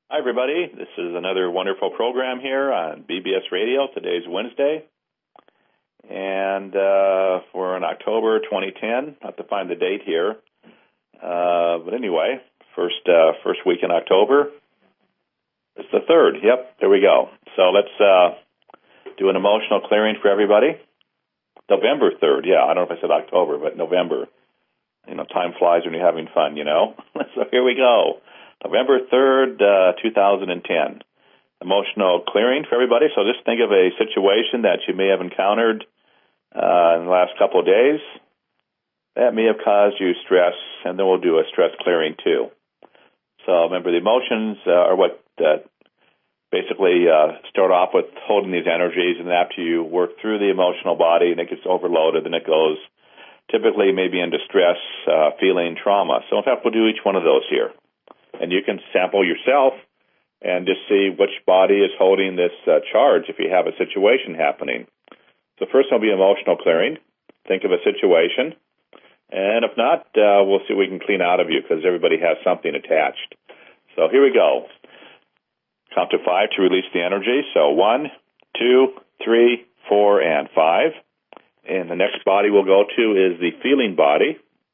Hi, everybody. This is another wonderful program here on BBS Radio. Today's Wednesday, and we're in October 2010. I have to find the date here. But anyway, first week in October. It's the 3rd. Yep, there we go. So let's do an emotional clearing for everybody. November 3rd. Yeah, I don't know if I said October, but November. You know, time flies when you're having fun, you know. So here we go. November 3rd, 2010. Emotional clearing for everybody. So just think of a situation that you may have encountered in the last couple of days that may have caused you stress, and then we'll do a stress clearing too. So remember, the emotions are what basically start off with holding these energies, and after you work through the emotional body and it gets overloaded, then it goes typically maybe into stress, feeling, trauma. So in fact, we'll do each one of those here. And you can sample yourself and just see which body is holding this charge if you have a situation happening. So first will be emotional clearing. Think of a situation. And if not, we'll see what we can clean out of you because everybody has something attached. So here we go. Count to 5 to release the energy. So 1, 2, 3, 4, and 5. And the next body we'll go to is the feeling body.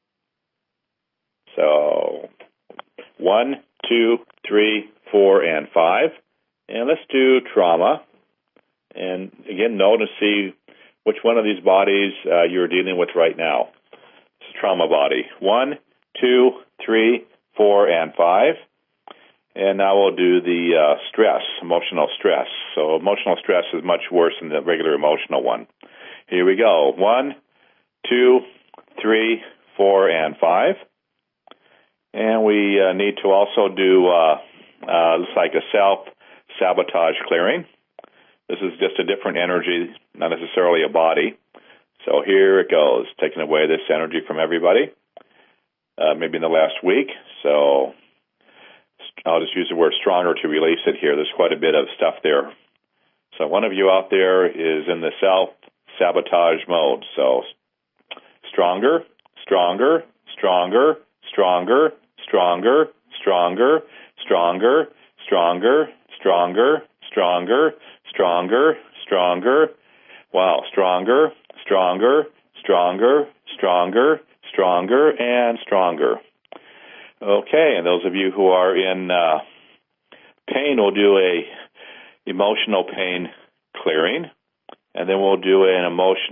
So 1, 2, 3, 4, and 5. And let's do trauma. And again, note to see which one of these bodies you're dealing with right now. It's trauma body. 1, 2, 3, 4, and 5. And now we'll do the stress, emotional stress. So emotional stress is much worse than the regular emotional one. Here we go. 1, 2, 3, 4, and 5. And we need to also do, looks like a self-sabotage clearing. This is just a different energy, not necessarily a body. So here it goes, taking away this energy from everybody, maybe in the last week. So I'll just use the word stronger to release it here. There's quite a bit of stuff there. So one of you out there is in the self-sabotage mode. So stronger, stronger, stronger, stronger, stronger, stronger, stronger, stronger, stronger, stronger, stronger, stronger. Wow, stronger, stronger, stronger, stronger, stronger, and stronger. Okay, and those of you who are in pain, we'll do a emotional pain clearing, and then we'll do a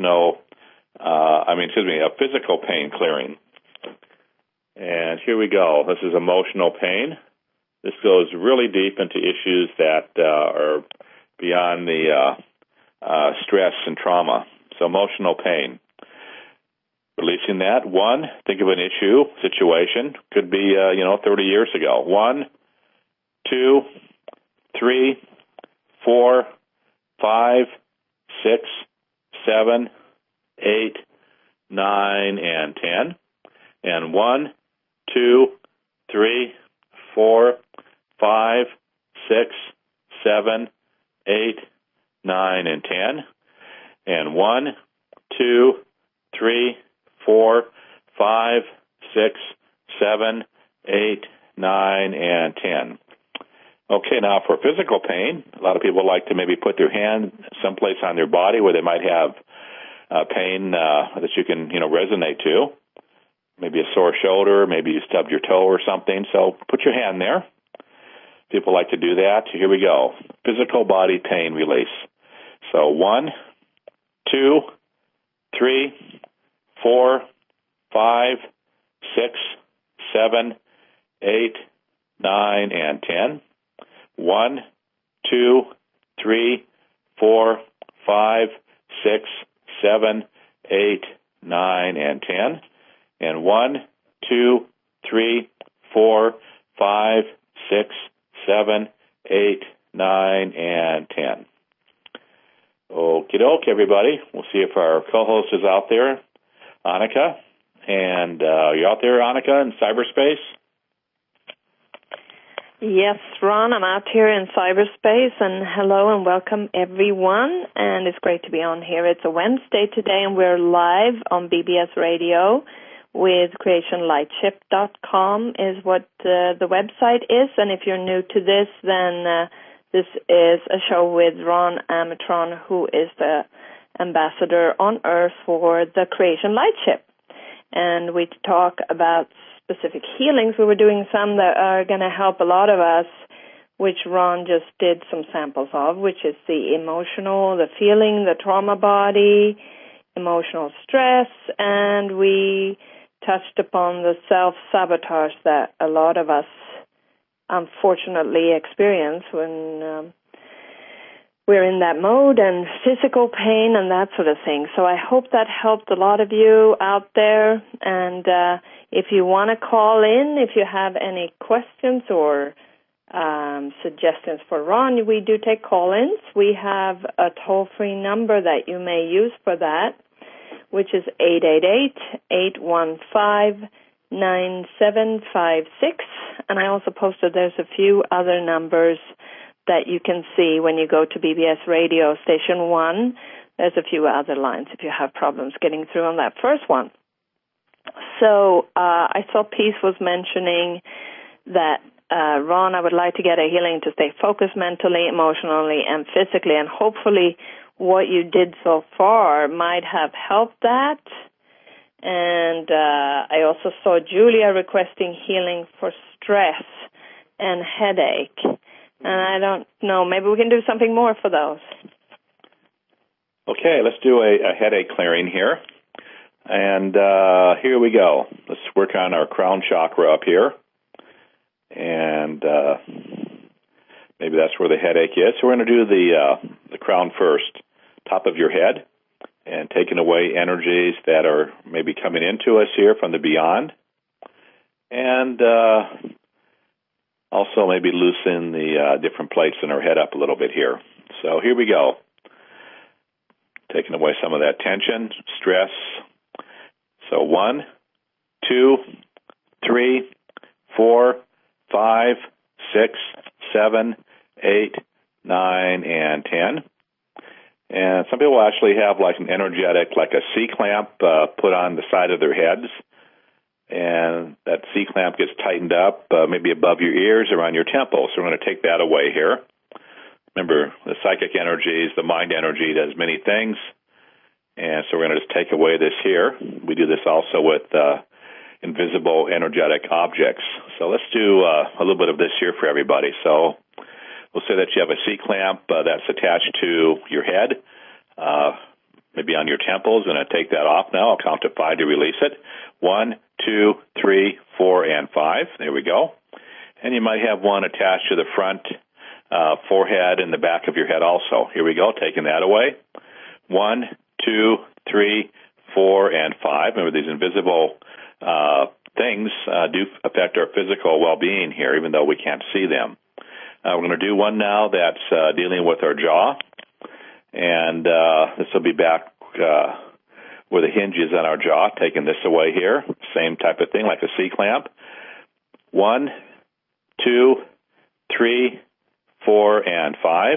physical pain clearing. And here we go. This is emotional pain. This goes really deep into issues that are beyond the stress and trauma. So emotional pain. Releasing that. 1, think of an issue, situation. Could be, 30 years ago. 1, 2, 3, 4, 5, 6, 7, 8, 9, and 10. And 1, 2, 3, 4, 5, 6, 7, 8, 9, and 10. And 1, 2, 3, 4, 5, 6, 7, 8, 9, and 10. Okay, now for physical pain, a lot of people like to maybe put their hand someplace on their body where they might have pain that you can, resonate to. Maybe a sore shoulder, maybe you stubbed your toe or something. So put your hand there. People like to do that. Here we go. Physical body pain release. So 1, 2, 3, 4, 5, 6, 7, 8, 9, and 10. 1, 2, 3, 4, 5, 6, 7, 8, 9, and 10. And 1, 2, 3, 4, 5, 6, 7, 8, 9, and 10. Okie doke, everybody. We'll see if our co-host is out there, Annika. And you out there, Annika, in cyberspace? Yes, Ron, I'm out here in cyberspace, and hello and welcome everyone, and it's great to be on here. It's a Wednesday today, and we're live on BBS Radio with creationlightship.com is what the website is. And if you're new to this, then this is a show with Ron Amatron, who is the ambassador on Earth for the Creation Lightship. And we talk about specific healings. We were doing some that are going to help a lot of us, which Ron just did some samples of, which is the emotional, the feeling, the trauma body, emotional stress, and we touched upon the self-sabotage that a lot of us unfortunately experience when we're in that mode, and physical pain and that sort of thing. So I hope that helped a lot of you out there. And if you want to call in, if you have any questions or suggestions for Ron, we do take call-ins. We have a toll-free number that you may use for that, which is 888-815-9756. And I also posted there's a few other numbers that you can see when you go to BBS Radio Station 1. There's a few other lines if you have problems getting through on that first one. So I saw Peace was mentioning that, Ron, I would like to get a healing to stay focused mentally, emotionally, and physically, and hopefully what you did so far might have helped that. And I also saw Julia requesting healing for stress and headache. And I don't know, maybe we can do something more for those. Okay, let's do a headache clearing here. And here we go. Let's work on our crown chakra up here. And maybe that's where the headache is. So we're going to do the crown first, top of your head, and taking away energies that are maybe coming into us here from the beyond. And also maybe loosen the different plates in our head up a little bit here. So here we go. Taking away some of that tension, stress. So 1, 2, 3, 4, 5, 6, 7, 8, 9, and 10. And some people actually have like an energetic, like a C-clamp put on the side of their heads. And that C-clamp gets tightened up maybe above your ears, around your temples. So we're going to take that away here. Remember, the psychic energies, the mind energy does many things. And so we're going to just take away this here. We do this also with invisible energetic objects. So let's do a little bit of this here for everybody. So we'll say that you have a C-clamp that's attached to your head, maybe on your temples. I'm going to take that off now. I'll count to 5 to release it. 1, 2, 3, 4, and 5. There we go. And you might have one attached to the front forehead and the back of your head also. Here we go, taking that away. 1, 2, 3, 4, and 5. Remember, these invisible things do affect our physical well-being here, even though we can't see them. We're going to do one now that's dealing with our jaw. And this will be back where the hinge is on our jaw, taking this away here. Same type of thing, like a C-clamp. 1, 2, 3, 4, and 5.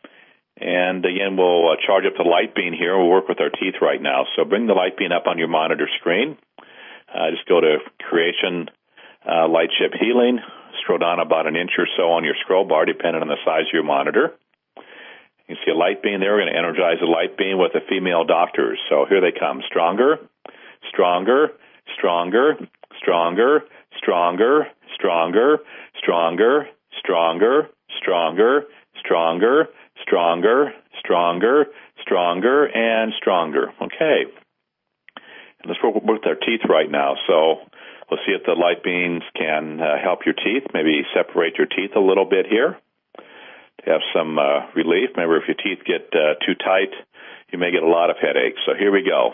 And again, we'll charge up the light beam here. We'll work with our teeth right now. So bring the light beam up on your monitor screen. Just go to Creation Lightship Healing. Scroll down about an inch or so on your scroll bar, depending on the size of your monitor. You can see a light beam there. We're going to energize the light beam with the female doctors. So here they come. Stronger, stronger, stronger, stronger, stronger, stronger, stronger, stronger, stronger, stronger, stronger, stronger, stronger, and stronger. Okay. And let's work with our teeth right now. So we'll see if the light beams can help your teeth, maybe separate your teeth a little bit here to have some relief. Remember, if your teeth get too tight, you may get a lot of headaches. So here we go.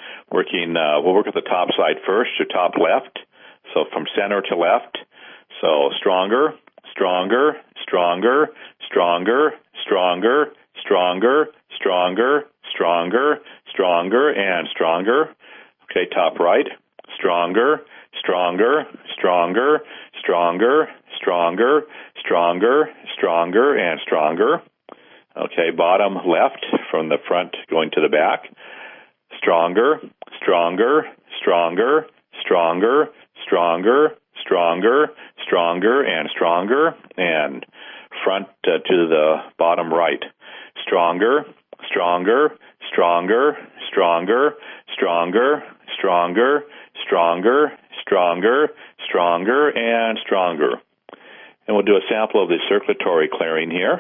We'll work with the top side first, your top left. So from center to left. So stronger, stronger, stronger, stronger, stronger, stronger, stronger, stronger, stronger, and stronger. Okay, top right. Stronger, stronger, stronger, stronger, stronger, stronger, stronger, and stronger. Okay, bottom left from the front going to the back. Stronger, stronger, stronger, stronger, stronger, stronger, stronger, and stronger, and front to the bottom right. Stronger, stronger, stronger, stronger, stronger, stronger, stronger, stronger, stronger, and stronger. And we'll do a sample of the circulatory clearing here.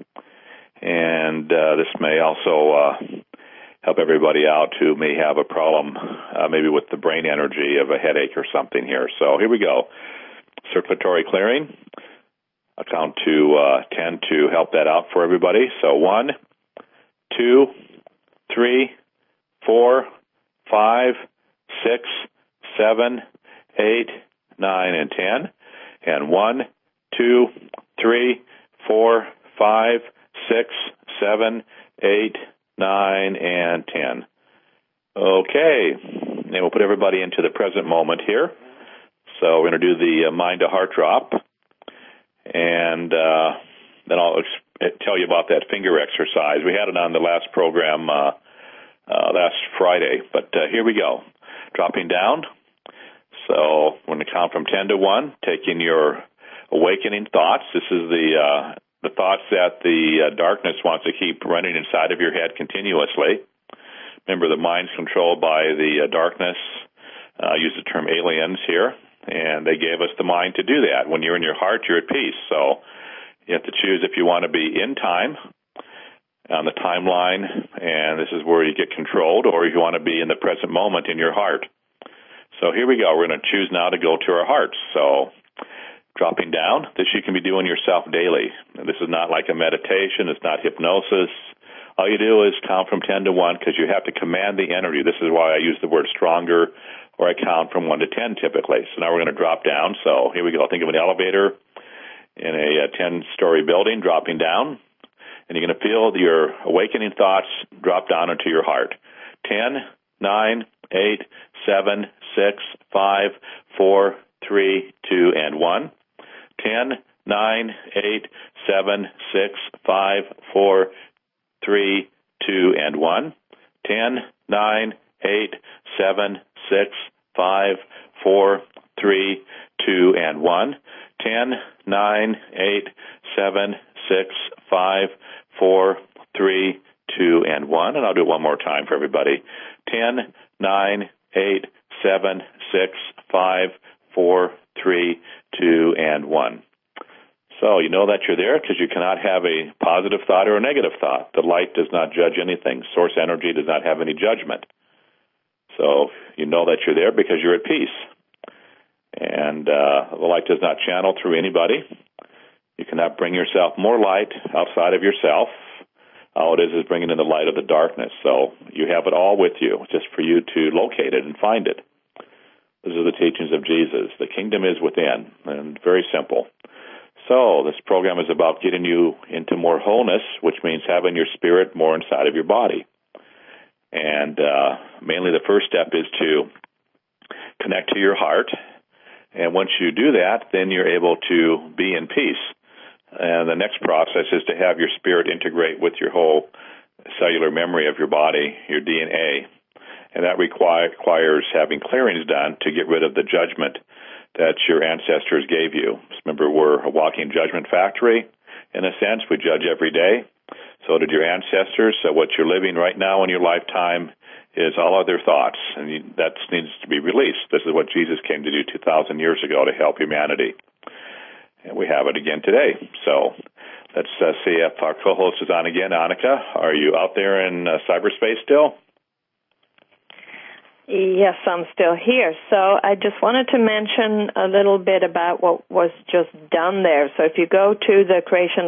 And this may also help everybody out who may have a problem maybe with the brain energy of a headache or something here. So here we go. Circulatory clearing. I'll count to 10 to help that out for everybody. So 1, 2, 3, 4, 5, 6, 7, 8, 9, and 10. And 1, 2, 3, 4, 5, 6, 7, 8, 9, and 10. Okay. And we'll put everybody into the present moment here. So we're going to do the mind to heart drop. And then I'll tell you about that finger exercise. We had it on the last program last Friday, but here we go. Dropping down. So we're going to count from 10 to 1, taking your awakening thoughts. This is the thoughts that the darkness wants to keep running inside of your head continuously. Remember, the mind's controlled by the darkness. I use the term aliens here. And they gave us the mind to do that. When you're in your heart, you're at peace. So you have to choose if you want to be in time, on the timeline, and this is where you get controlled, or if you want to be in the present moment in your heart. So here we go. We're going to choose now to go to our hearts. So dropping down, this you can be doing yourself daily. And this is not like a meditation. It's not hypnosis. All you do is count from 10 to 1 because you have to command the energy. This is why I use the word stronger, or I count from 1 to 10 typically. So now we're going to drop down. So here we go. Think of an elevator in a 10-story building dropping down. And you're going to feel your awakening thoughts drop down into your heart. 10, 9, 8, 7, 6, 5, 4, 3, 2, and 1. 10, 9, 8, 7, 6, 5, 4, 3, 2, and 1. 10, 9, 8, 7, 6, 5, 4, 3, 2, and 1. 10, 9, 8, 7, 6, 5, 4, 3, 2, and 1. And I'll do it one more time for everybody. 10, 9, 8, 7, 6, 5, 4, 3, 2, and 1. So you know that you're there because you cannot have a positive thought or a negative thought. The light does not judge anything. Source energy does not have any judgment. So you know that you're there because you're at peace. And the light does not channel through anybody. You cannot bring yourself more light outside of yourself. All it is bringing in the light of the darkness. So you have it all with you, just for you to locate it and find it. These are the teachings of Jesus. The kingdom is within, and very simple. So this program is about getting you into more wholeness, which means having your spirit more inside of your body. And mainly the first step is to connect to your heart. And once you do that, then you're able to be in peace. And the next process is to have your spirit integrate with your whole cellular memory of your body, your DNA. And that requires having clearings done to get rid of the judgment that your ancestors gave you. Remember, we're a walking judgment factory. In a sense, we judge every day. So did your ancestors. So what you're living right now in your lifetime is all other thoughts, and that needs to be released. This is what Jesus came to do 2,000 years ago to help humanity. And we have it again today. So let's see if our co-host is on again. Annika, are you out there in cyberspace still? Yes, I'm still here. So I just wanted to mention a little bit about what was just done there. So if you go to the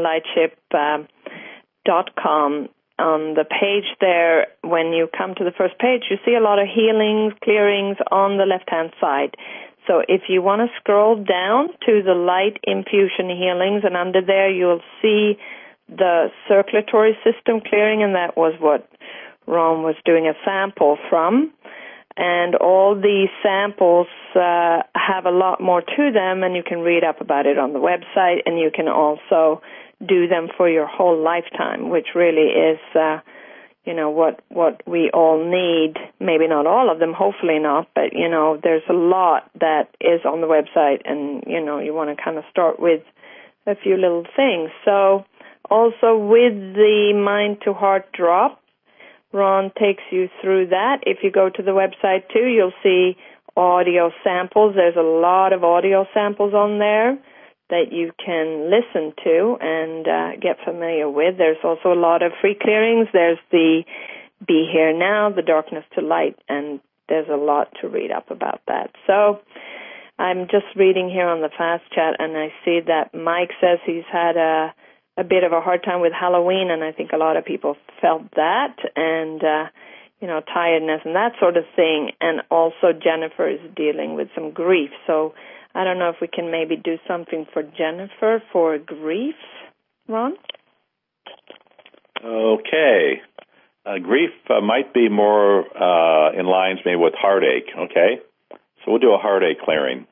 creationlightship.com, on the page there, when you come to the first page, you see a lot of healings, clearings on the left-hand side. So if you want to scroll down to the light infusion healings, and under there you'll see the circulatory system clearing, and that was what Ron was doing a sample from. And all these samples have a lot more to them, and you can read up about it on the website, and you can also do them for your whole lifetime, which really is, what we all need. Maybe not all of them, hopefully not, but, there's a lot that is on the website, and, you want to kind of start with a few little things. So also with the Mind to Heart drop, Ron takes you through that. If you go to the website too, you'll see audio samples. There's a lot of audio samples on there that you can listen to and get familiar with. There's also a lot of free clearings. There's the Be Here Now, the Darkness to Light, and there's a lot to read up about that. So I'm just reading here on the Fast Chat, and I see that Mike says he's had a bit of a hard time with Halloween, and I think a lot of people felt that, and, tiredness and that sort of thing. And also Jennifer is dealing with some grief. So I don't know if we can maybe do something for Jennifer for grief, Ron? Okay. Grief might be more in lines maybe with heartache, okay? So we'll do a heartache clearing.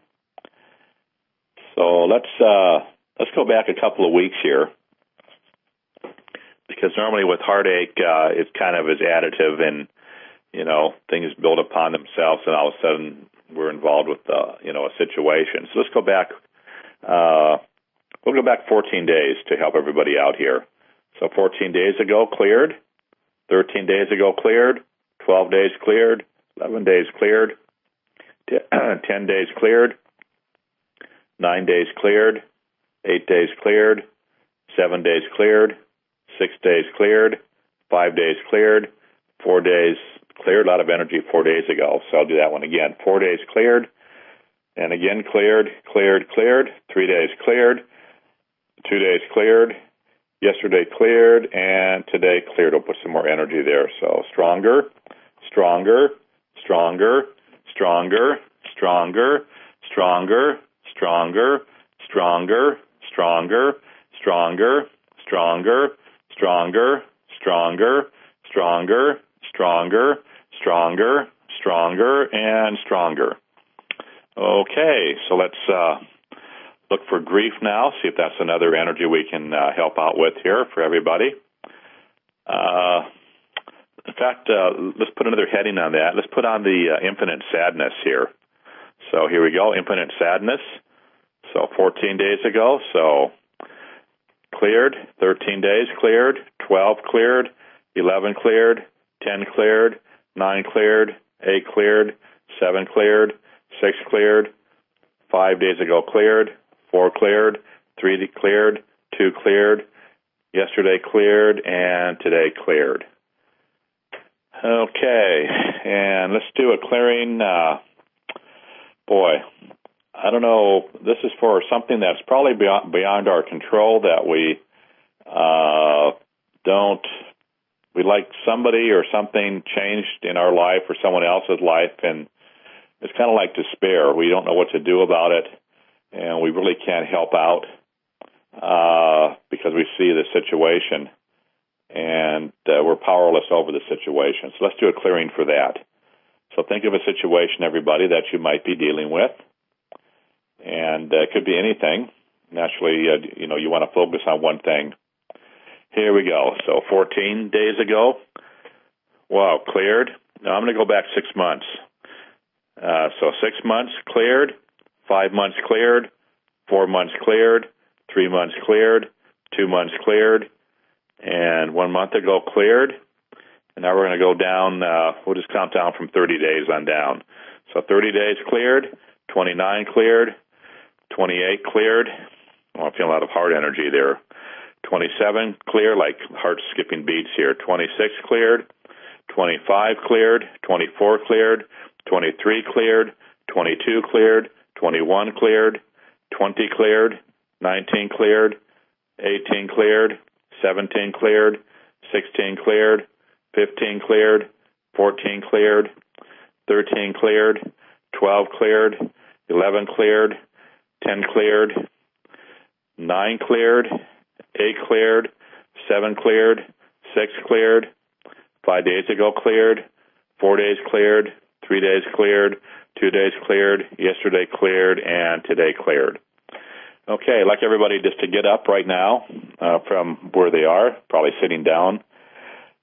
So let's go back a couple of weeks here, because normally with heartache, it kind of is additive, and, things build upon themselves, and all of a sudden we're involved with, a situation. So let's go back. We'll go back 14 days to help everybody out here. So 14 days ago, cleared. 13 days ago, cleared. 12 days cleared. 11 days cleared. 10 days cleared. 9 days cleared. 8 days cleared. 7 days cleared. 6 days cleared. 5 days cleared. 4 days cleared. A lot of energy 4 days ago, so I'll do that one again. 4 days cleared. And again, cleared. 3 days cleared. 2 days cleared. Yesterday cleared, and today cleared. I'll put some more energy there. So stronger, stronger, stronger, stronger, stronger, stronger, stronger, stronger, stronger, stronger, stronger, stronger, stronger, stronger, stronger, stronger, stronger, and stronger. Okay, so let's look for grief now, see if that's another energy we can help out with here for everybody. In fact, let's put another heading on that. Let's put on the infinite sadness here. So here we go, infinite sadness. So 14 days ago, so cleared, 13 days cleared, 12 cleared, 11 cleared, 10 cleared, 9 cleared, 8 cleared, 7 cleared, 6 cleared, 5 days ago cleared, 4 cleared, 3 cleared, 2 cleared, yesterday cleared, and today cleared. Okay, and let's do a clearing. I don't know, this is for something that's probably beyond our control, that we we'd like somebody or something changed in our life or someone else's life, and it's kind of like despair. We don't know what to do about it, and we really can't help out because we see the situation, and we're powerless over the situation. So let's do a clearing for that. So think of a situation, everybody, that you might be dealing with, and it could be anything. Naturally, you want to focus on one thing. Here we go. So 14 days ago, wow, cleared. Now I'm going to go back 6 months. So 6 months cleared, 5 months cleared, 4 months cleared, 3 months cleared, 2 months cleared, and 1 month ago cleared. And now we're going to go down, we'll just count down from 30 days on down. So 30 days cleared, 29 cleared, 28 cleared. Oh, I'm feeling a lot of heart energy there. 27 clear, like heart skipping beats here. 26 cleared, 25 cleared, 24 cleared, 23 cleared, 22 cleared, 21 cleared, 20 cleared, 19 cleared, 18 cleared, 17 cleared, 16 cleared, 15 cleared, 14 cleared, 13 cleared, 12 cleared, 11 cleared, 10 cleared, 9 cleared, 8 cleared, 7 cleared, 6 cleared, 5 days ago cleared, 4 days cleared, 3 days cleared, 2 days cleared, yesterday cleared, and today cleared. Okay, I'd like everybody just to get up right now from where they are, probably sitting down.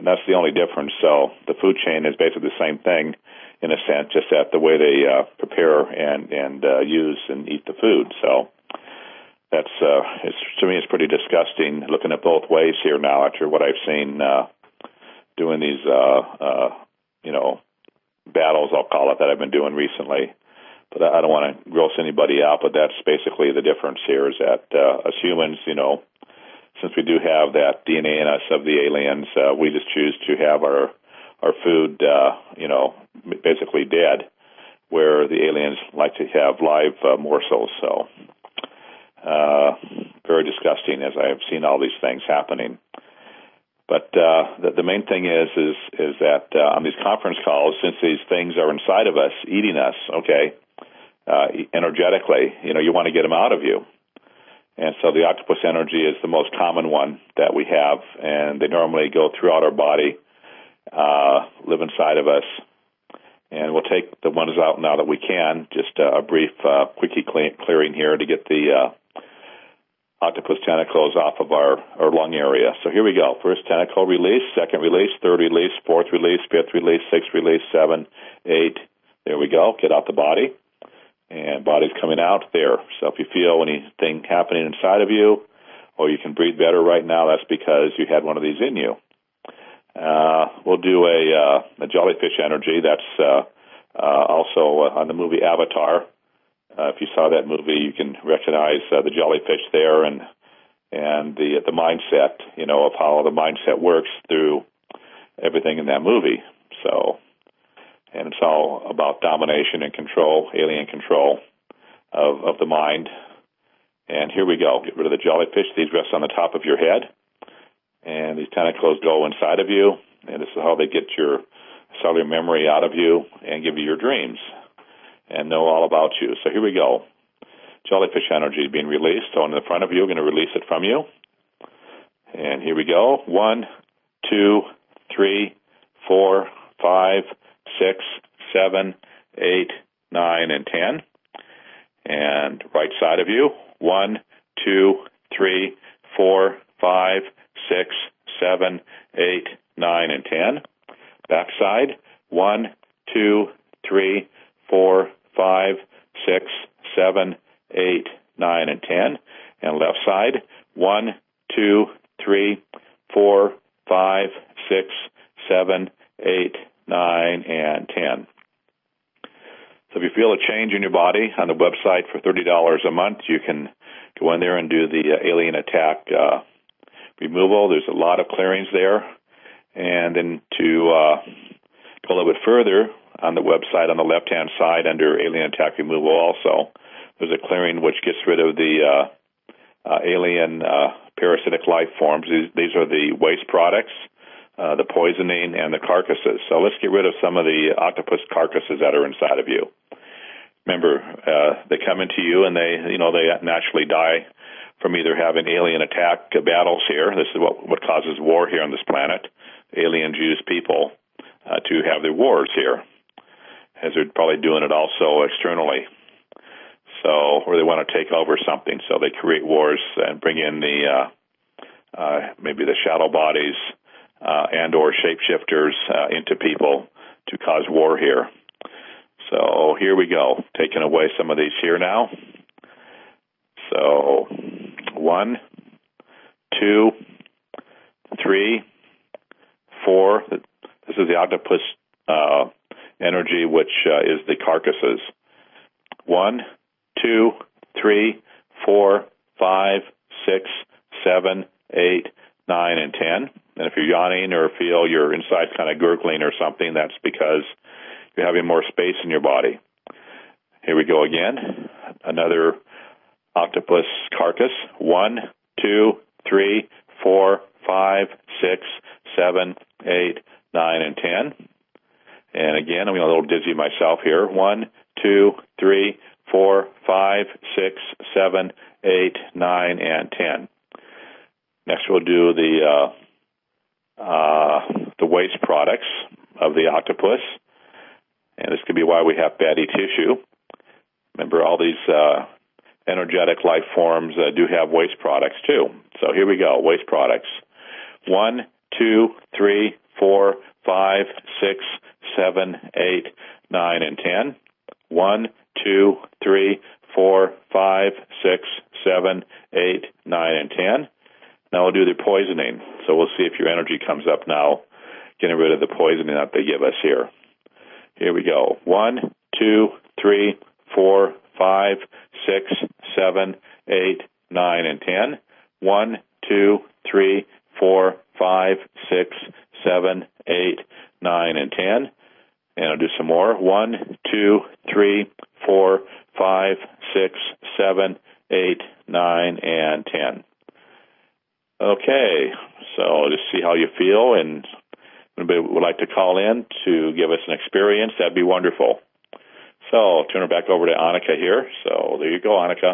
and that's the only difference. So the food chain is basically the same thing in a sense, just that the way they prepare and use and eat the food. So that's to me, it's pretty disgusting looking at both ways here now after what I've seen doing these battles, I'll call it, that I've been doing recently. But I don't want to gross anybody out, but that's basically the difference here is that as humans, since we do have that DNA in us of the aliens, we just choose to have our food, basically dead, where the aliens like to have live morsels. So very disgusting as I have seen all these things happening. But the main thing is that on these conference calls, since these things are inside of us, eating us, energetically, you want to get them out of you. And so the octopus energy is the most common one that we have, and they normally go throughout our body, live inside of us. And we'll take the ones out now that we can, just a brief quickie clearing here to get the octopus tentacles off of our lung area. So here we go. First tentacle release, second release, third release, fourth release, fifth release, sixth release, 7, 8. There we go. Get out the body. And body's coming out there. So if you feel anything happening inside of you, or you can breathe better right now, that's because you had one of these in you. We'll do a jellyfish energy. That's also on the movie Avatar. If you saw that movie, you can recognize the jellyfish there and the mindset, of how the mindset works through everything in that movie. So, and it's all about domination and control, alien control of the mind. And here we go. Get rid of the jellyfish. These rest on the top of your head. And these tentacles go inside of you. And this is how they get your cellular memory out of you and give you your dreams and know all about you. So here we go. Jellyfish energy being released. So in the front of you, I'm going to release it from you. And here we go. 1, 2, 3, 4, 5, 6, 7, 8, 9, and 10. And right side of you. 1, 2, 3, 4, 5, 6, 7, 8, 9, and 10. Back side. 1, 2, 3, 4, 5, 6, 7, 8, 9, and 10. And left side. 1, 2, 3, 4, 5, 6, 7, 8, 9, and 10. So if you feel a change in your body, on the website for $30 a month, you can go in there and do the alien attack removal. There's a lot of clearings there. And then to go a little bit further, on the website on the left-hand side under alien attack removal also, there's a clearing which gets rid of the alien parasitic life forms. These are the waste products, the poisoning, and the carcasses. So let's get rid of some of the octopus carcasses that are inside of you. Remember, they come into you and they naturally die from either having alien attack battles here. This is what causes war here on this planet. Aliens use people to have their wars here, as they're probably doing it also externally. So, or they want to take over something, so they create wars and bring in the maybe the shadow bodies and or shapeshifters into people to cause war here. So here we go, taking away some of these here now. So 1, 2, 3, 4. This is the octopus energy, which is the carcasses. 1, 2, 3, 4, 5, 6, 7, 8, 9, and 10. And if you're yawning or feel your insides kind of gurgling or something, that's because you're having more space in your body. Here we go again. Another octopus carcass. 1, 2, 3, 4, 5, 6, 7, 8, 9, and 10. And again, I'm getting a little dizzy myself here. 1, 2, 3, 4, 5, 6, 7, 8, 9, and 10. Next, we'll do the waste products of the octopus, and this could be why we have fatty tissue. Remember, all these energetic life forms do have waste products too. So here we go, waste products. 1, 2, 3, 4, 5, 6, 7, 8, 9, and 10. 1, 2, 3, 4, 5, 6, 7, 8, 9, and 10. Now we'll do the poisoning. So we'll see if your energy comes up now, getting rid of the poisoning that they give us here. Here we go. 1, 2, 3, 4, 5, 6, 7, 8, 9, and 10. 1, 2, 3, 4, 5, 6, 7, 8, 9, and 10. And I'll do some more. 1, 2, 3, 4, 5, 6, 7, 8, 9, and 10. Okay, so just see how you feel, and if anybody would like to call in to give us an experience, that'd be wonderful. So I'll turn it back over to Annika here. So there you go, Annika.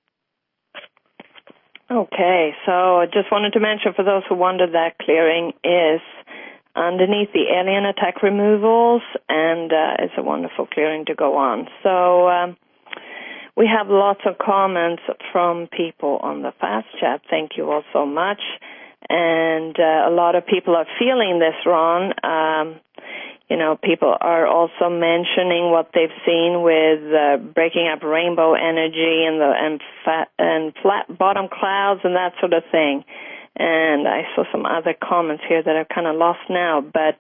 Okay, so I just wanted to mention for those who wonder that clearing is underneath the alien attack removals, and it's a wonderful clearing to go on. So we have lots of comments from people on the fast chat. Thank you all so much. And a lot of people are feeling this, Ron. People are also mentioning what they've seen with breaking up rainbow energy and flat bottom clouds and that sort of thing. And I saw some other comments here that I've kind of lost now. But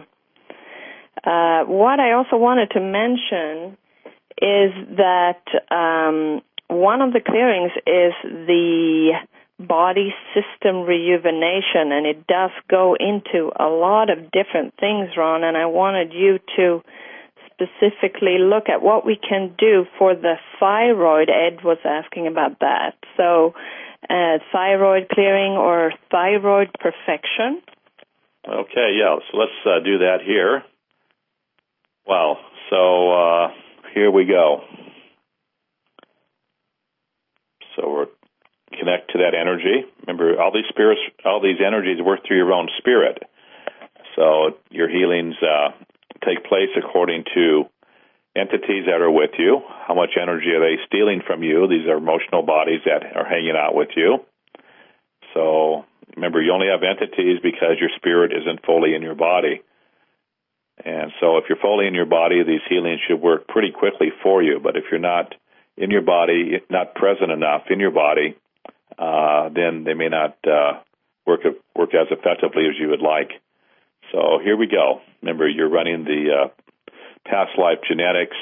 what I also wanted to mention is that one of the clearings is the body system rejuvenation, and it does go into a lot of different things, Ron, and I wanted you to specifically look at what we can do for the thyroid. Ed was asking about that. So thyroid clearing or thyroid perfection. Okay, yeah, so let's do that here. Wow, so here we go. So we're connect to that energy. Remember, all these energies work through your own spirit. So your healings take place according to entities that are with you. How much energy are they stealing from you? These are emotional bodies that are hanging out with you. So remember, you only have entities because your spirit isn't fully in your body. And so if you're fully in your body, these healings should work pretty quickly for you. But if you're not in your body, not present enough in your body, then they may not work as effectively as you would like. So here we go. Remember, you're running the past life genetics,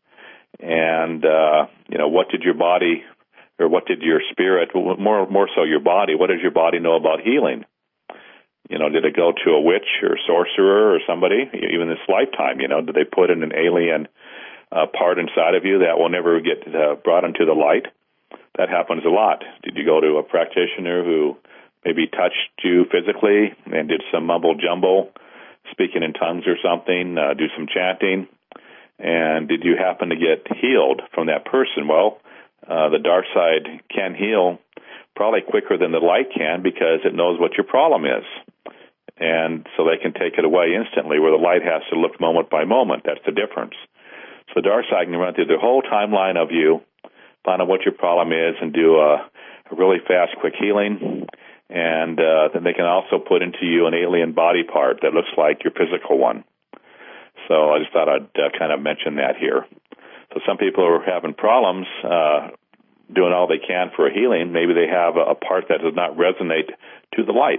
and what did your body, or what did your spirit, more so your body, what does your body know about healing? Did it go to a witch or sorcerer or somebody, even this lifetime? Did they put in an alien part inside of you that will never get brought into the light? That happens a lot. Did you go to a practitioner who maybe touched you physically and did some mumble-jumble, speaking in tongues or something, do some chanting? And did you happen to get healed from that person? Well, the dark side can heal probably quicker than the light can because it knows what your problem is. And so they can take it away instantly, where the light has to look moment by moment. That's the difference. So the dark side can run through the whole timeline of you, find out what your problem is, and do a really fast, quick healing. And then they can also put into you an alien body part that looks like your physical one. So I just thought I'd kind of mention that here. So some people are having problems doing all they can for a healing. Maybe they have a part that does not resonate to the light.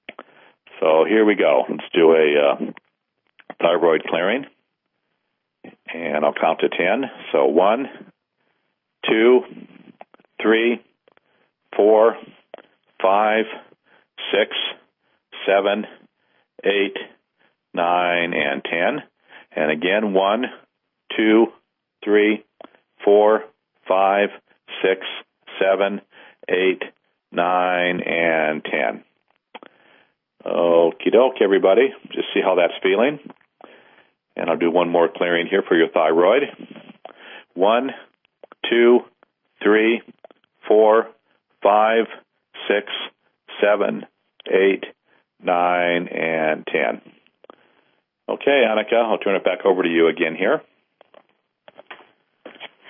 So here we go. Let's do a thyroid clearing. And I'll count to 10. So 1, 2, 3, 4, 5, 6, 7, 8, 9, and 10. And again, 1, 2, 3, 4, 5, 6, 7, 8, 9, and 10. Okie doke, everybody. Just see how that's feeling. And I'll do one more clearing here for your thyroid. 1, 2, 3, 4, 5, 6, 7, 8, 9, and 10. Okay, Annika, I'll turn it back over to you again here.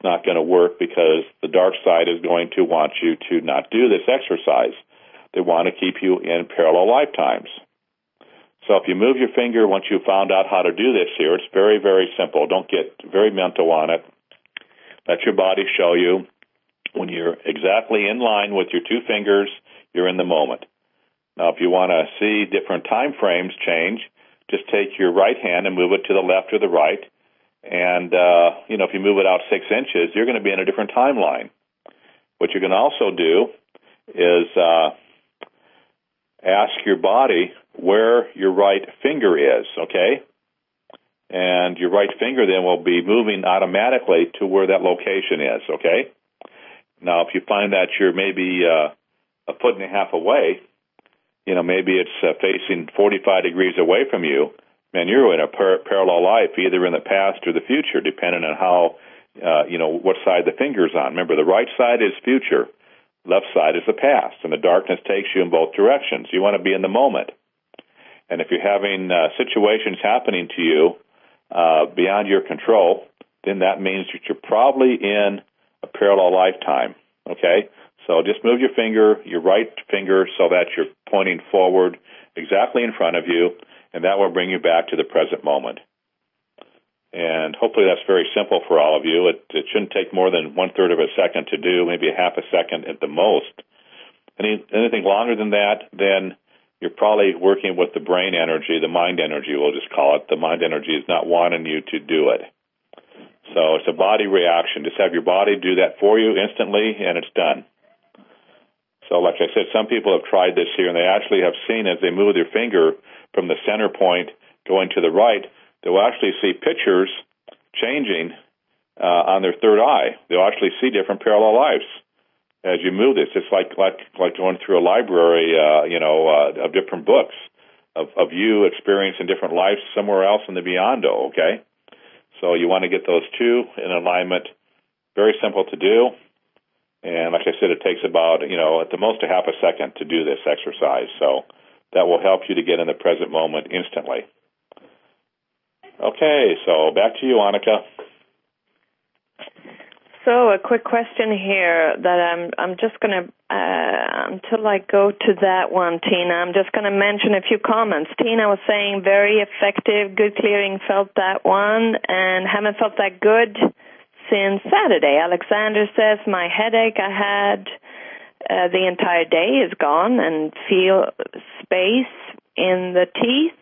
it's not going to work because the dark side is going to want you to not do this exercise. They want to keep you in parallel lifetimes. So if you move your finger once you've found out how to do this here, it's very, very simple. Don't get very mental on it. Let your body show you. When you're exactly in line with your two fingers, you're in the moment. Now, if you want to see different time frames change, just take your right hand and move it to the left or the right. And, if you move it out 6 inches, you're going to be in a different timeline. What you can also do is ask your body where your right finger is, okay? And your right finger then will be moving automatically to where that location is, okay? Now, if you find that you're maybe a foot and a half away, maybe it's facing 45 degrees away from you, man, you're in a parallel life, either in the past or the future, depending on how, what side the finger's on. Remember, the right side is future, left side is the past, and the darkness takes you in both directions. You want to be in the moment. And if you're having situations happening to you beyond your control, then that means that you're probably in a parallel lifetime, okay? So just move your right finger, so that you're pointing forward exactly in front of you, and that will bring you back to the present moment. And hopefully that's very simple for all of you. It shouldn't take more than 1/3 of a second to do, maybe a half a second at the most. Anything longer than that, then you're probably working with the brain energy, the mind energy, we'll just call it. The mind energy is not wanting you to do it. So it's a body reaction. Just have your body do that for you instantly, and it's done. So like I said, some people have tried this here, and they actually have seen as they move their finger from the center point going to the right, they'll actually see pictures changing on their third eye. They'll actually see different parallel lives as you move this. It's like going through a library, of different books of you experiencing different lives somewhere else in the beyond-o, okay? So you want to get those two in alignment. Very simple to do. And like I said, it takes about, at the most a half a second to do this exercise. So that will help you to get in the present moment instantly. Okay, so back to you, Annika. So a quick question here that I'm just going to, until I go to that one, Tina, I'm just going to mention a few comments. Tina was saying very effective, good clearing, felt that one, and haven't felt that good since Saturday. Alexander says, my headache I had the entire day is gone and feel space in the teeth.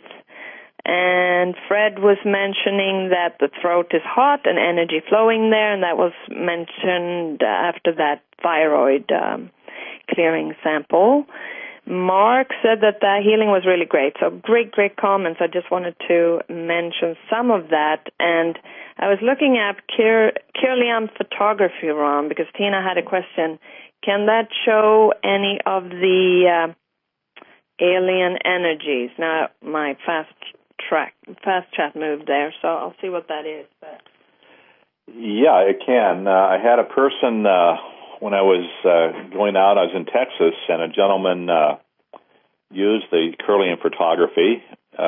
And Fred was mentioning that the throat is hot and energy flowing there, and that was mentioned after that thyroid clearing sample. Mark said that the healing was really great. So great comments. I just wanted to mention some of that. And I was looking at Kirlian photography, Ron, because Tina had a question. Can that show any of the alien energies? Now, my fast chat moved there, so I'll see what that is. But yeah, it can. I had a person when I was going out. I was in Texas, and a gentleman used the Kirlian photography.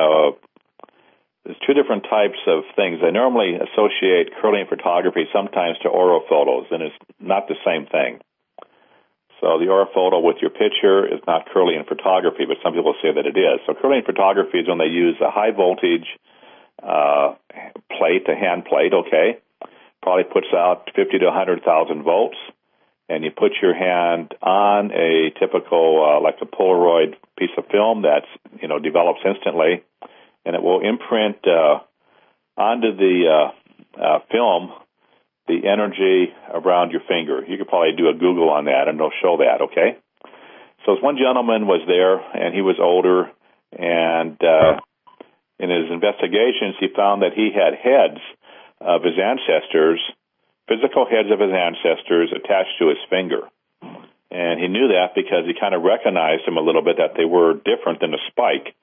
There's two different types of things. I normally associate Kirlian photography sometimes to orophotos, and it's not the same thing. So the orophoto with your picture is not Kirlian photography, but some people say that it is. So Kirlian photography is when they use a high voltage plate, a hand plate, okay? Probably puts out 50 to 100,000 volts, and you put your hand on a typical, like a Polaroid piece of film that's, develops instantly, and it will imprint onto the film the energy around your finger. You could probably do a Google on that, and it'll show that, okay? So this one gentleman was there, and he was older, and in his investigations, he found that he had heads of his ancestors, physical heads of his ancestors attached to his finger. And he knew that because he kind of recognized them a little bit, that they were different than a spike,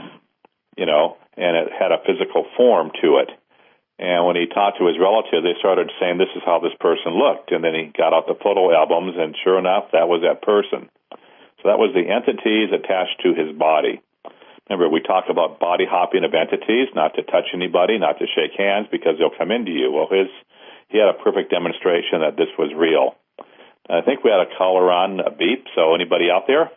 and it had a physical form to it. And when he talked to his relative, they started saying, this is how this person looked. And then he got out the photo albums, and sure enough, that was that person. So that was the entities attached to his body. Remember, we talk about body hopping of entities, not to touch anybody, not to shake hands, because they'll come into you. Well, he had a perfect demonstration that this was real. I think we had a caller on, a beep, so anybody out there?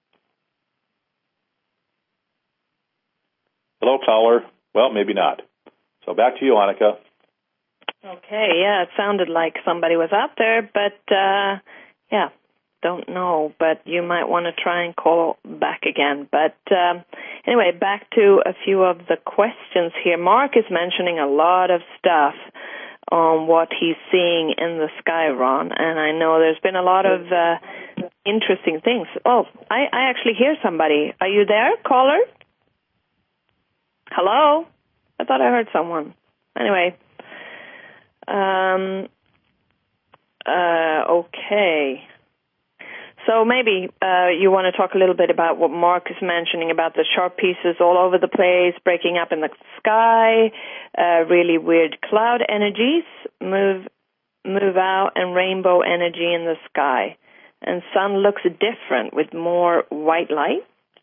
Hello, caller. Well, maybe not. So back to you, Annika. Okay, yeah, it sounded like somebody was out there, but, yeah, don't know, but you might want to try and call back again. But anyway, back to a few of the questions here. Mark is mentioning a lot of stuff on what he's seeing in the sky, Ron, and I know there's been a lot of interesting things. Oh, I actually hear somebody. Are you there, caller? Hello? I thought I heard someone. Anyway. Okay. So maybe you want to talk a little bit about what Mark is mentioning about the sharp pieces all over the place, breaking up in the sky, really weird cloud energies, move out, and rainbow energy in the sky. And sun looks different with more white light.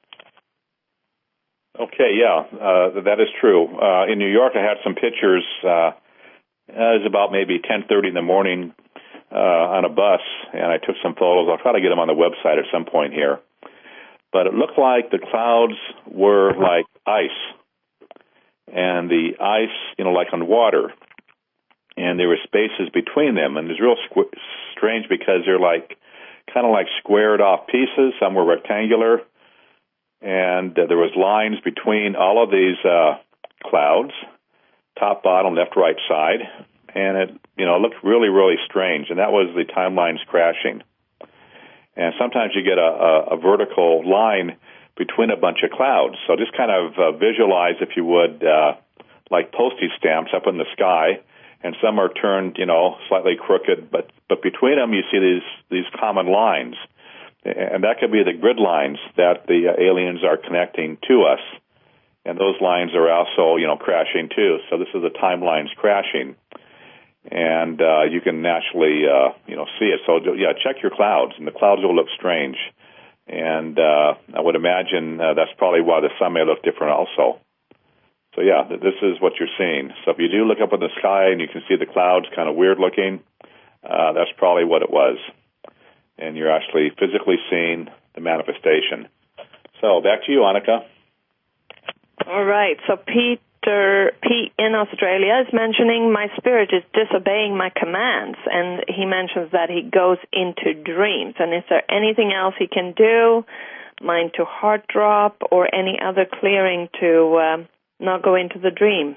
Okay, yeah, that is true. In New York, I had some pictures. It was about maybe 10:30 in the morning on a bus, and I took some photos. I'll try to get them on the website at some point here. But it looked like the clouds were like ice, and the ice, like on water, and there were spaces between them, and it's real strange because they're kind of like squared off pieces. Some were rectangular, and there was lines between all of these clouds, top, bottom, left, right side, and it looked really, really strange, and that was the timelines crashing. And sometimes you get a vertical line between a bunch of clouds. So just kind of visualize, if you would, like postage stamps up in the sky, and some are turned, slightly crooked, but between them you see these common lines. And that could be the grid lines that the aliens are connecting to us. And those lines are also, crashing too. So this is the timelines crashing. And you can naturally, see it. So, yeah, check your clouds, and the clouds will look strange. And I would imagine that's probably why the sun may look different also. So, yeah, this is what you're seeing. So if you do look up in the sky and you can see the clouds kind of weird looking, that's probably what it was. And you're actually physically seeing the manifestation. So back to you, Annika. All right. So Pete in Australia is mentioning my spirit is disobeying my commands, and he mentions that he goes into dreams. And is there anything else he can do, mind to heart drop, or any other clearing to not go into the dream?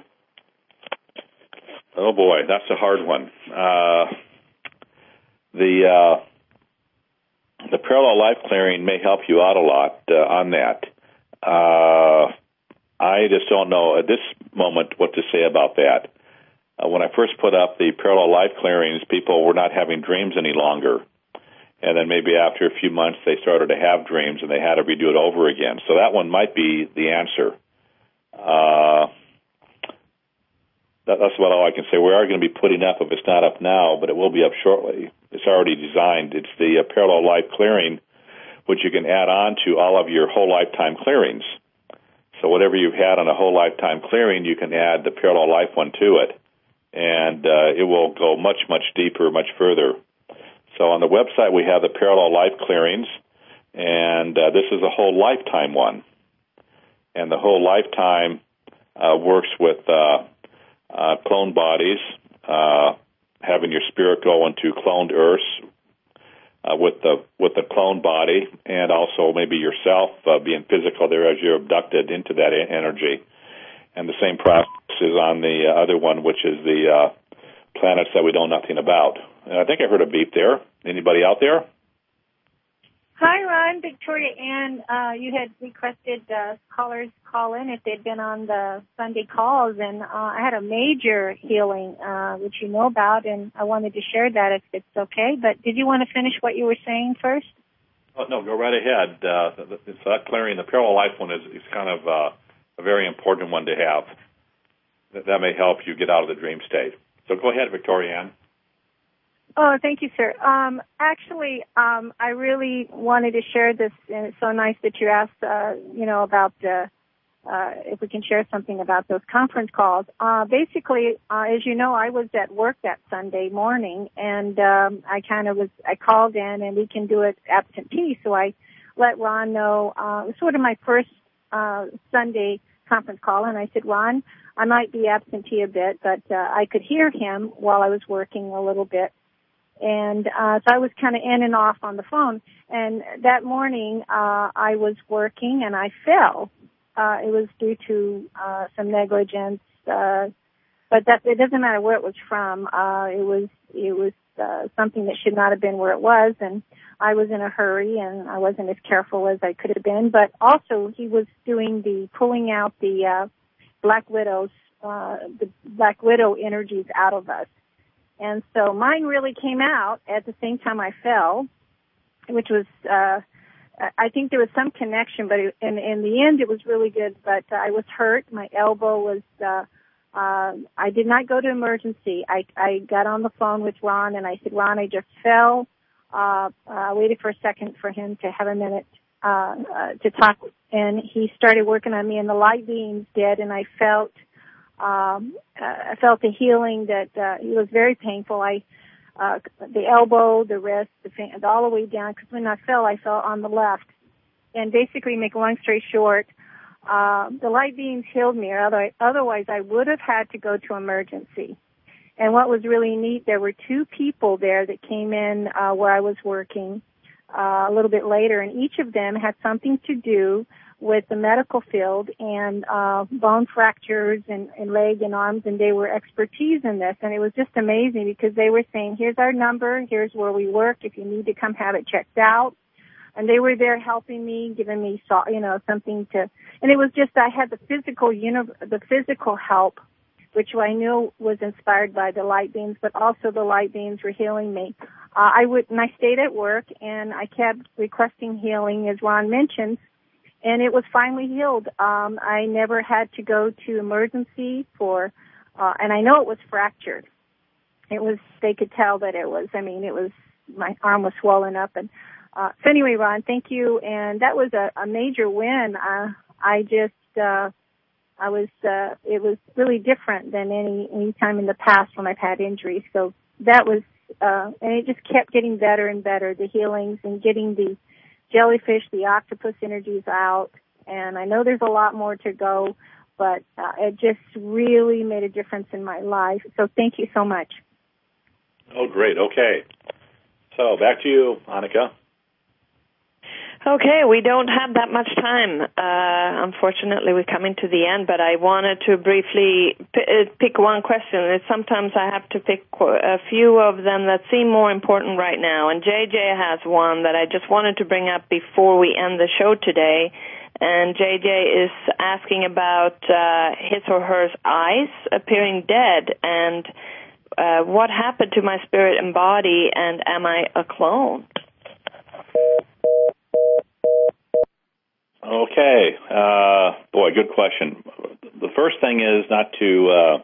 Oh boy, that's a hard one. The parallel life clearing may help you out a lot on that. I just don't know at this moment what to say about that. When I first put up the parallel life clearings, people were not having dreams any longer. And then maybe after a few months, they started to have dreams, and they had to redo it over again. So that one might be the answer. That's about all I can say. We are going to be putting up, if it's not up now, but it will be up shortly. It's already designed. It's the parallel life clearing, which you can add on to all of your whole lifetime clearings. So whatever you've had on a whole lifetime clearing, you can add the parallel life one to it, and it will go much, much deeper, much further. So on the website, we have the parallel life clearings, and this is a whole lifetime one. And the whole lifetime works with cloned bodies, having your spirit go into cloned earths, with the clone body, and also maybe yourself being physical there as you're abducted into that energy. And the same process is on the other one, which is the planets that we know nothing about. And I think I heard a beep there. Anybody out there? Hi, Ron. Victoria Ann. You had requested callers call in if they'd been on the Sunday calls, and I had a major healing, which you know about, and I wanted to share that if it's okay. But did you want to finish what you were saying first? Oh, no, go right ahead. It's that clearing. The parallel life one is kind of a very important one to have. That may help you get out of the dream state. So go ahead, Victoria Ann. Oh, thank you, sir. Actually, I really wanted to share this, and it's so nice that you asked, about if we can share something about those conference calls. Basically, as you know, I was at work that Sunday morning, and I called in, and we can do it absentee, so I let Ron know. It was sort of my first Sunday conference call, and I said, Ron, I might be absentee a bit, but I could hear him while I was working a little bit. And so I was kind of in and off on the phone. And that morning, I was working, and I fell. It was due to some negligence, but it doesn't matter where it was from. It was something that should not have been where it was, and I was in a hurry, and I wasn't as careful as I could have been. But also, he was doing pulling out the Black Widow energies out of us. And so mine really came out at the same time I fell, which was, I think there was some connection, but in the end it was really good. But I was hurt. My elbow was, I did not go to emergency. I got on the phone with Ron, and I said, Ron, I just fell. I waited for a second for him to have a minute to talk, and he started working on me, and the light beams did, and I felt the healing that it was very painful. The elbow, the wrist, all the way down, because when I fell on the left. And basically, make a long story short, the light beams healed me. Otherwise, I would have had to go to emergency. And what was really neat, there were two people there that came in where I was working a little bit later, and each of them had something to do with the medical field and bone fractures and leg and arms, and they were expertise in this. And it was just amazing because they were saying, here's our number, here's where we work, if you need to come have it checked out. And they were there helping me, giving me, something to, and it was just, I had the physical help, which I knew was inspired by the light beams, but also the light beams were healing me. And I stayed at work, and I kept requesting healing, as Ron mentioned, and it was finally healed. I never had to go to emergency and I know it was fractured. They could tell that my arm was swollen up. And so anyway, Ron, thank you. And that was a major win. It was really different than any time in the past when I've had injuries. So that was, and it just kept getting better and better, the healings and getting the jellyfish, the octopus energies out. And I know there's a lot more to go, but it just really made a difference in my life. So thank you so much. Oh, great. Okay. So back to you, Annika. Okay, we don't have that much time. Unfortunately, we're coming to the end, but I wanted to briefly pick one question. Sometimes I have to pick a few of them that seem more important right now, and JJ has one that I just wanted to bring up before we end the show today. And JJ is asking about his or her eyes appearing dead, and what happened to my spirit and body, and am I a clone? Okay. Boy, good question. The first thing is not to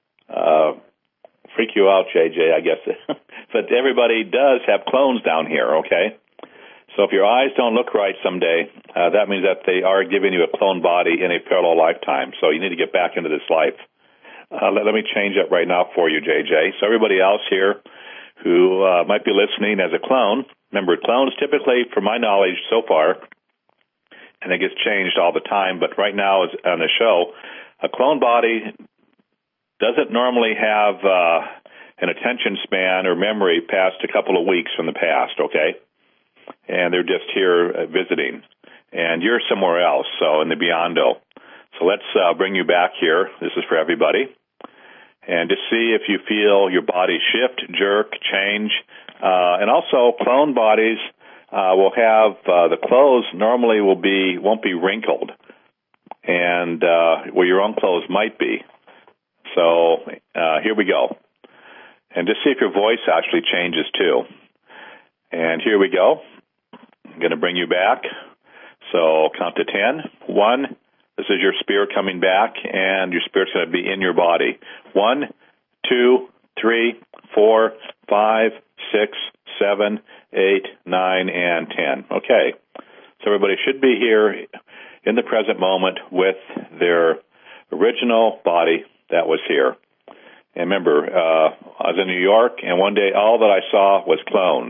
freak you out, JJ, I guess. But everybody does have clones down here, okay? So if your eyes don't look right someday, that means that they are giving you a clone body in a parallel lifetime. So you need to get back into this life. Let me change that right now for you, JJ. So everybody else here who might be listening as a clone, remember, clones typically, from my knowledge so far, and it gets changed all the time, but right now on the show, a clone body doesn't normally have an attention span or memory past a couple of weeks from the past, okay? And they're just here visiting. And you're somewhere else, so in the Beyond-O. So let's bring you back here. This is for everybody. And just see if you feel your body shift, jerk, change. And also, clone bodies will have the clothes normally won't be wrinkled, and where your own clothes might be. So here we go, and just see if your voice actually changes too. And here we go. I'm going to bring you back. So count to 10. 1. This is your spirit coming back, and your spirit's going to be in your body. 1, 2, 3, 4, 5, 6, 7, 8, 9, and 10. Okay. So everybody should be here in the present moment with their original body that was here. And remember, I was in New York, and one day all that I saw was clones.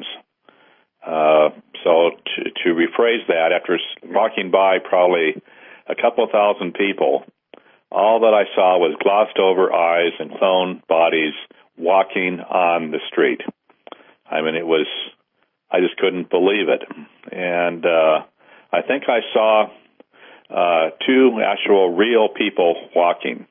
So to rephrase that, after walking by probably a couple thousand people, all that I saw was glossed over eyes and clone bodies walking on the street. I mean, I just couldn't believe it. And I think I saw two actual real people walking.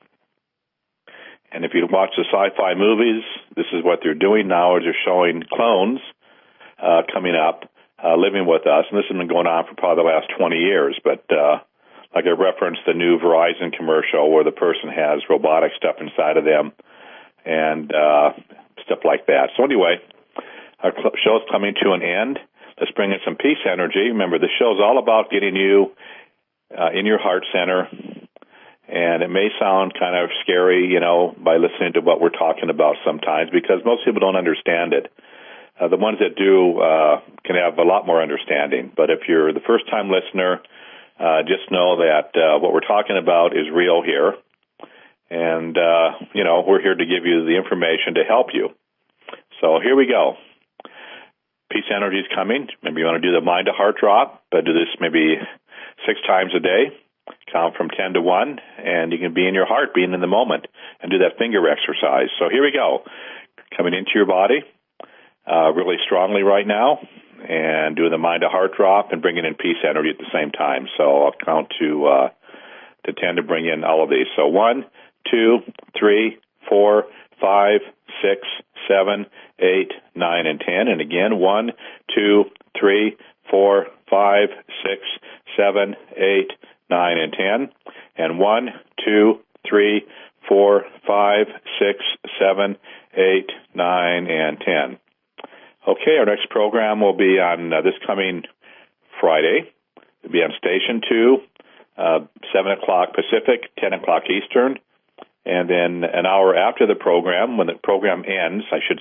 And if you watch the sci-fi movies, this is what they're doing now, is they're showing clones coming up, living with us. And this has been going on for probably the last 20 years. But like I referenced the new Verizon commercial where the person has robotic stuff inside of them and stuff like that. So anyway, our show's coming to an end. Let's bring in some peace energy. Remember, the show's all about getting you in your heart center. And it may sound kind of scary, by listening to what we're talking about sometimes, because most people don't understand it. The ones that do can have a lot more understanding. But if you're the first-time listener, just know that what we're talking about is real here. And, we're here to give you the information to help you. So here we go. Peace energy is coming. Maybe you want to do the mind to heart drop, but do this maybe 6 times a day. Count from 10 to 1, and you can be in your heart, being in the moment, and do that finger exercise. So here we go. Coming into your body really strongly right now, and doing the mind to heart drop and bringing in peace energy at the same time. So I'll count to 10 to bring in all of these. So 1, 2, 3, 4, 5, 6, 7, 8, 9, and 10. And again, 1, 2, 3, 4, 5, 6, 7, 8, 9, and 10. And 1, 2, 3, 4, 5, 6, 7, 8, 9, and 10. Okay, our next program will be on this coming Friday. It'll be on Station 2, 7 o'clock Pacific, 10 o'clock Eastern. And then an hour after the program, when the program ends,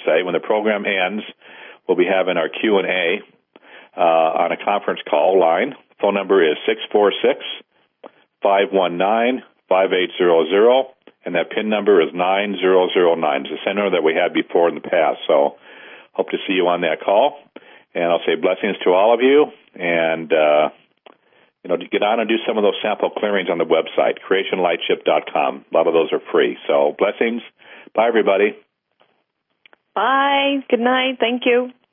we'll be having our Q&A on a conference call line. Phone number is 646-519-5800, and that PIN number is 9009. It's the same number that we had before in the past. So hope to see you on that call. And I'll say blessings to all of you. And, get on and do some of those sample clearings on the website, creationlightship.com. A lot of those are free. So blessings. Bye, everybody. Bye. Good night. Thank you.